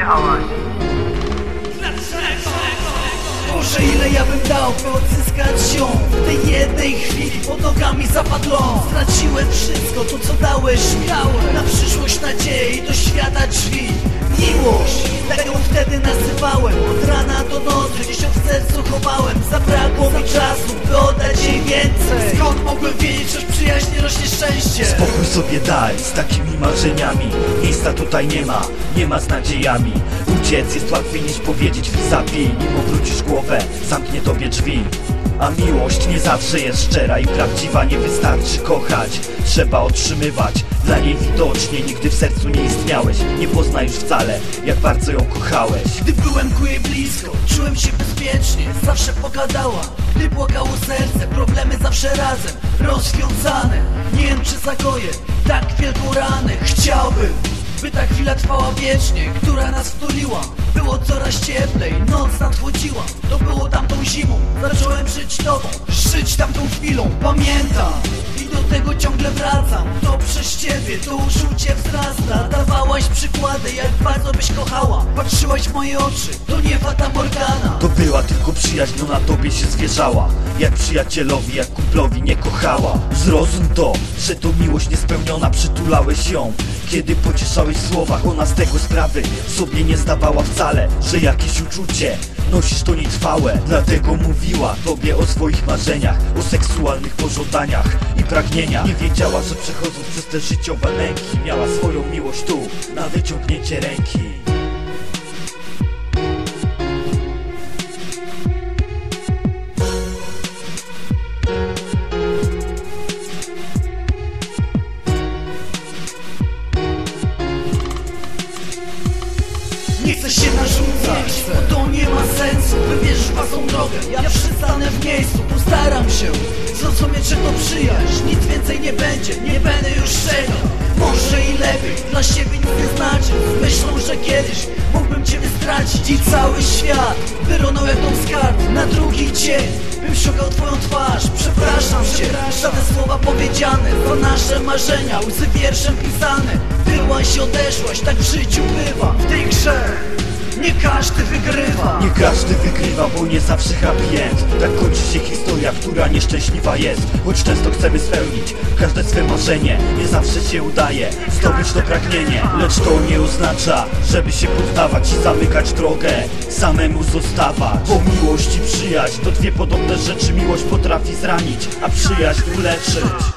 przyjechałaś? Boże, ile ja bym dał, by odzyskać ją w tej jednej chwili pod nogami zapadłą. Straciłem wszystko, to co dałeś mi na przyszłość, nadzieję i do świata drzwi. Miłość, tak ją wtedy nazywałem. Od rana do nocy gdzieś ją w sercu chowałem. Zabrakło mi czasu, by oddać jej więcej. Skąd mogłem wiedzieć, że w przyjaźni rośnie szczęście? Spokój sobie daj z takimi marzeniami. Miejsca tutaj nie ma z nadziejami. Uciec jest łatwiej niż powiedzieć zabij. Nim obrócisz głowę, zamknie tobie drzwi. A miłość nie zawsze jest szczera i prawdziwa. Nie wystarczy kochać, trzeba otrzymywać. Dla niej widocznie nigdy w sercu nie istniałeś. Nie pozna już wcale, jak bardzo ją kochałeś. Gdy byłem ku jej blisko, czułem się bezpiecznie. Zawsze pogadała, gdy płakało serce. Problemy zawsze razem, rozwiązane. Nie wiem czy zagoję tak wielką ranę. Chciałbym, by ta chwila trwała wiecznie, która nas wtuliła. Było coraz cieplej, noc nadchodziła. To było tamtą zimą, zacząłem żyć tobą, żyć tamtą chwilą. Pamiętam i do tego ciągle wracam. To przez ciebie to uczucie wzrasta. Dawałaś przykłady, jak bardzo byś kochała. Patrzyłaś w moje oczy, to nie Fata Morgana. To była tylko przyjaźń, ona tobie się zwierzała. Jak przyjacielowi, jak kumplowi nie kochała. Zrozum to, że to miłość niespełniona. Przytulałeś ją, kiedy pocieszałeś w słowach. Ona z tego sprawy sobie nie zdawała wcale, że jakieś uczucie nosisz to nietrwałe. Dlatego mówiła tobie o swoich marzeniach, o seksualnych pożądaniach i pragnieniach. Nie wiedziała, że przechodząc przez te życiowe męki, miała swoją miłość tu, na wyciągnięcie ręki. Nie chcę się narzucać, bo to nie ma sensu. Wybierzesz własną drogę, ja przystanę w miejscu. Postaram się zrozumieć, że to przyjaźń. Nic więcej nie będzie, nie będę już czego. Może i lepiej, dla siebie nic nie znaczy. Z myślą, że kiedyś mógłbym ciebie stracić. I cały świat wyronął jak tą skarb. Na drugi dzień bym szukał twoją twarz. Przepraszam cię za te słowa powiedziane, za nasze marzenia, łzy wierszem pisane. Byłaś i odeszłaś, tak w życiu bywa. W tej grze nie każdy wygrywa. Nie każdy wygrywa, bo nie zawsze happy end. Tak kończy się historia, która nieszczęśliwa jest. Choć często chcemy spełnić każde swe marzenie, nie zawsze się udaje zdobyć to pragnienie. Lecz to nie oznacza, żeby się poddawać i zamykać drogę, samemu zostawać. Bo miłość i przyjaźń to dwie podobne rzeczy. Miłość potrafi zranić, a przyjaźń uleczyć.